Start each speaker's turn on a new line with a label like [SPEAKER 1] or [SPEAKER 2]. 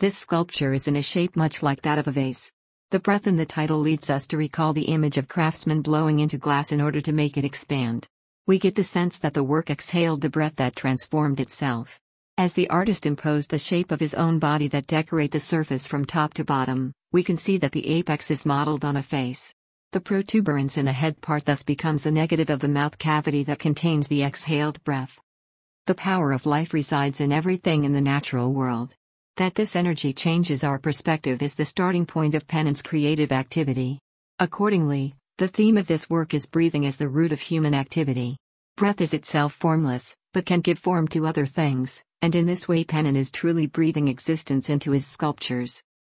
[SPEAKER 1] This sculpture is in a shape much like that of a vase. The breath in the title leads us to recall the image of craftsmen blowing into glass in order to make it expand. We get the sense that the work exhaled the breath that transformed itself. As the artist imposed the shape of his own body that decorate the surface from top to bottom, we can see that the apex is modeled on a face. The protuberance in the head part thus becomes a negative of the mouth cavity that contains the exhaled breath. The power of life resides in everything in the natural world. That this energy changes our perspective is the starting point of Pennant's creative activity. Accordingly, the theme of this work is breathing as the root of human activity. Breath is itself formless, but can give form to other things, and in this way Pennant is truly breathing existence into his sculptures.